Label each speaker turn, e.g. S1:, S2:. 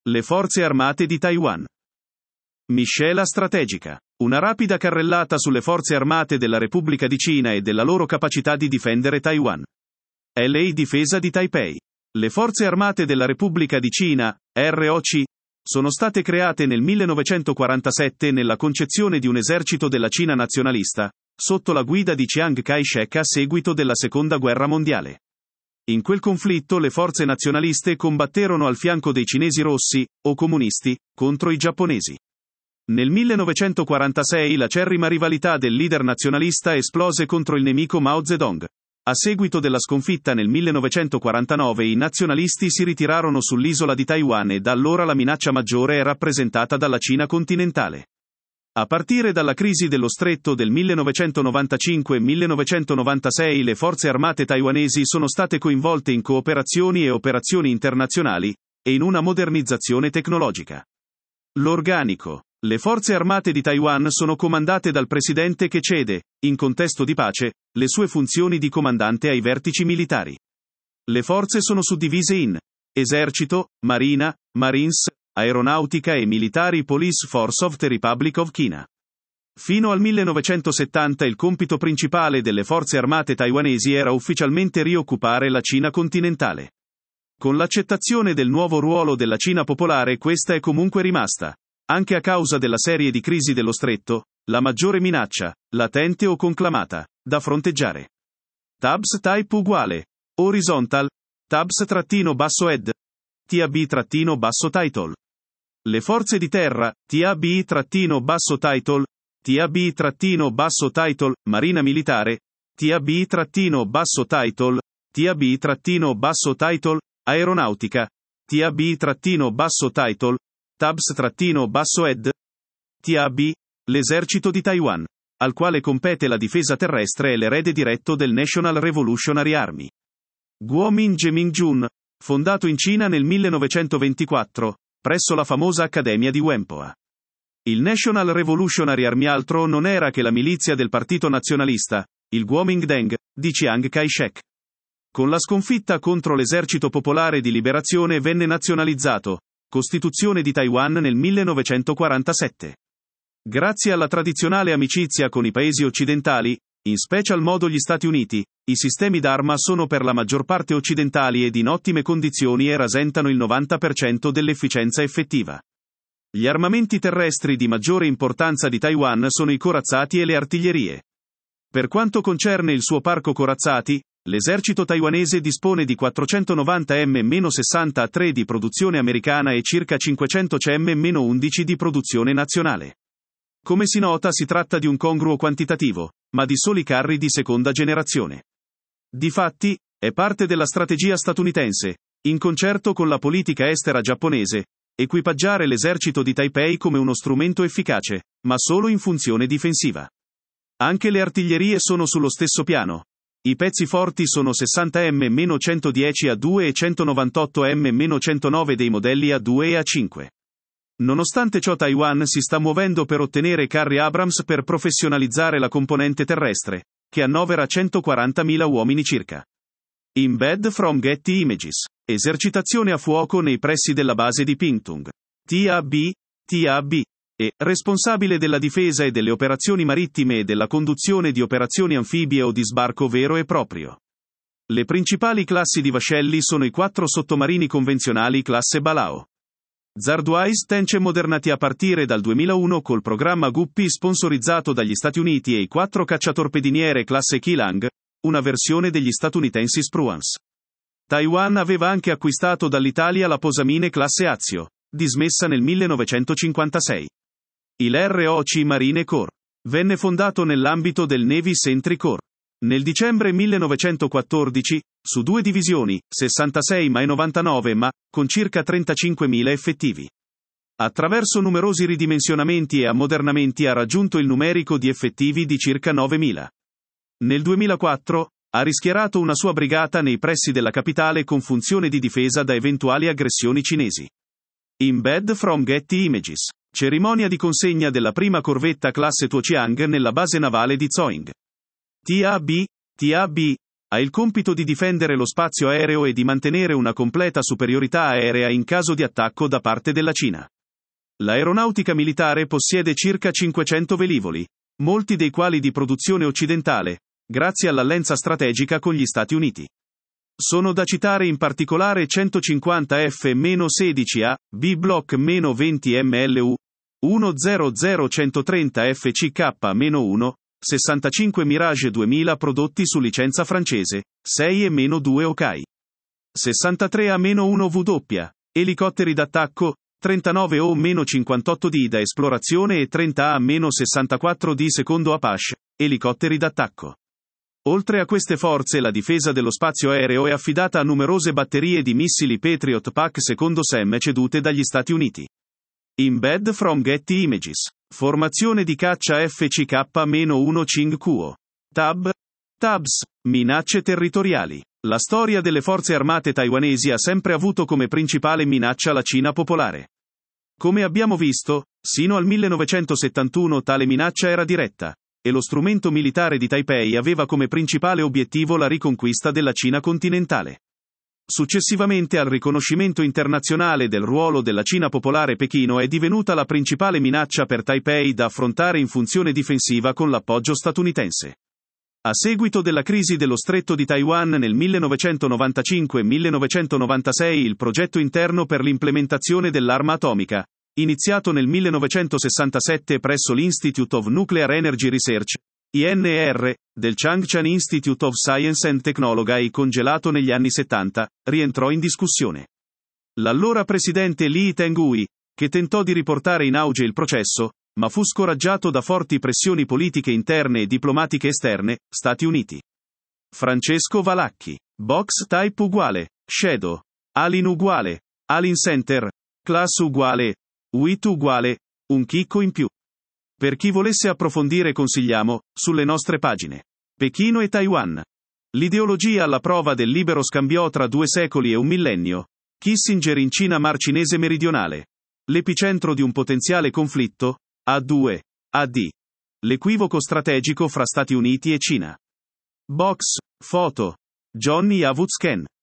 S1: Le forze armate di Taiwan. Miscela strategica. Una rapida carrellata sulle forze armate della Repubblica di Cina e della loro capacità di difendere Taiwan. LA Difesa di Taipei. Le forze armate della Repubblica di Cina, ROC, sono state create nel 1947 nella concezione di un esercito della Cina nazionalista, sotto la guida di Chiang Kai-shek a seguito della Seconda Guerra Mondiale. In quel conflitto le forze nazionaliste combatterono al fianco dei cinesi rossi, o comunisti, contro i giapponesi. Nel 1946 l'acerrima rivalità del leader nazionalista esplose contro il nemico Mao Zedong. A seguito della sconfitta nel 1949 i nazionalisti si ritirarono sull'isola di Taiwan e da allora la minaccia maggiore è rappresentata dalla Cina continentale. A partire dalla crisi dello stretto del 1995-1996 le forze armate taiwanesi sono state coinvolte in cooperazioni e operazioni internazionali, e in una modernizzazione tecnologica. L'organico. Le forze armate di Taiwan sono comandate dal presidente che cede, in contesto di pace, le sue funzioni di comandante ai vertici militari. Le forze sono suddivise in esercito, marina, marines, aeronautica e militari Police Force of the Republic of China. Fino al 1970 il compito principale delle forze armate taiwanesi era ufficialmente rioccupare la Cina continentale. Con l'accettazione del nuovo ruolo della Cina popolare questa è comunque rimasta, anche a causa della serie di crisi dello stretto, la maggiore minaccia, latente o conclamata, da fronteggiare. Tabs type uguale, horizontal, tabs-basso-ed, tab-basso-title. Le forze di terra, tab-basso-title, tab-basso-title, marina militare, tab-basso-title, tab-basso-title, aeronautica, tab-basso-title, tabs-basso-ed, TAB, l'esercito di Taiwan, al quale compete la difesa terrestre e l'erede diretto del National Revolutionary Army. Guomin Geming-jun, fondato in Cina nel 1924, presso la famosa Accademia di Whampoa. Il National Revolutionary Army altro non era che la milizia del Partito Nazionalista, il Kuomintang, di Chiang Kai-shek. Con la sconfitta contro l'Esercito Popolare di Liberazione venne nazionalizzato, Costituzione di Taiwan nel 1947. Grazie alla tradizionale amicizia con i paesi occidentali, in special modo gli Stati Uniti, i sistemi d'arma sono per la maggior parte occidentali ed in ottime condizioni e rasentano il 90% dell'efficienza effettiva. Gli armamenti terrestri di maggiore importanza di Taiwan sono i corazzati e le artiglierie. Per quanto concerne il suo parco corazzati, l'esercito taiwanese dispone di 490 M-60A3 di produzione americana e circa 500 CM-11 di produzione nazionale. Come si nota si tratta di un congruo quantitativo, ma di soli carri di seconda generazione. Difatti, è parte della strategia statunitense, in concerto con la politica estera giapponese, equipaggiare l'esercito di Taipei come uno strumento efficace, ma solo in funzione difensiva. Anche le artiglierie sono sullo stesso piano. I pezzi forti sono 60 M-110 A2 e 198 M-109 dei modelli A2 e A5. Nonostante ciò Taiwan si sta muovendo per ottenere carri Abrams per professionalizzare la componente terrestre, che annovera 140.000 uomini circa. Embed from Getty Images. Esercitazione a fuoco nei pressi della base di Pingtung. TAB, e responsabile della difesa e delle operazioni marittime e della conduzione di operazioni anfibie o di sbarco vero e proprio. Le principali classi di vascelli sono i 4 sottomarini convenzionali classe Balao. Zardwise Tenche modernati a partire dal 2001 col programma Guppy sponsorizzato dagli Stati Uniti e i 4 cacciatorpediniere classe Keelang, una versione degli statunitensi Spruance. Taiwan aveva anche acquistato dall'Italia la posamine classe Azio, dismessa nel 1956. Il ROC Marine Corps venne fondato nell'ambito del Navy Sentry Corps. Nel dicembre 1914, su 2 divisioni, 66 e 99 con circa 35.000 effettivi. Attraverso numerosi ridimensionamenti e ammodernamenti ha raggiunto il numerico di effettivi di circa 9.000. Nel 2004, ha rischierato una sua brigata nei pressi della capitale con funzione di difesa da eventuali aggressioni cinesi. Embed from Getty Images. Cerimonia di consegna della prima corvetta classe Tuochiang nella base navale di Zoing. TAB, Ha il compito di difendere lo spazio aereo e di mantenere una completa superiorità aerea in caso di attacco da parte della Cina. L'aeronautica militare possiede circa 500 velivoli, molti dei quali di produzione occidentale, grazie all'alleanza strategica con gli Stati Uniti. Sono da citare in particolare 150 F-16A, B Block -20 MLU, 100-130 FCK-1, 65 Mirage 2000 prodotti su licenza francese, 6 e -2 Okai. 63 A-1 W, elicotteri d'attacco, 39 O-58D da esplorazione e 30 A-64D secondo Apache, elicotteri d'attacco. Oltre a queste forze la difesa dello spazio aereo è affidata a numerose batterie di missili Patriot Pack secondo SEM cedute dagli Stati Uniti. From Getty Images. Formazione di caccia FCK-1 Ching Kuo. TABS. Minacce territoriali. La storia delle forze armate taiwanesi ha sempre avuto come principale minaccia la Cina popolare. Come abbiamo visto, sino al 1971 tale minaccia era diretta, e lo strumento militare di Taipei aveva come principale obiettivo la riconquista della Cina continentale. Successivamente al riconoscimento internazionale del ruolo della Cina popolare, Pechino è divenuta la principale minaccia per Taipei da affrontare in funzione difensiva con l'appoggio statunitense. A seguito della crisi dello Stretto di Taiwan nel 1995-1996 il progetto interno per l'implementazione dell'arma atomica, iniziato nel 1967 presso l'Institute of Nuclear Energy Research, INR, del Changchun Institute of Science and Technology e congelato negli anni 70, rientrò in discussione. L'allora presidente Lee Teng-hui, che tentò di riportare in auge il processo, ma fu scoraggiato da forti pressioni politiche interne e diplomatiche esterne, Stati Uniti. Francesco Valacchi. Box type uguale, Shadow. Alin uguale, Alin Center. Class uguale, WIT uguale, un chicco in più. Per chi volesse approfondire consigliamo, sulle nostre pagine. Pechino e Taiwan. L'ideologia alla prova del libero scambio tra 2 secoli e un millennio. Kissinger in Cina Mar Cinese meridionale. L'epicentro di un potenziale conflitto, A2, AD. L'equivoco strategico fra Stati Uniti e Cina. Box, foto. Johnny Avutsken.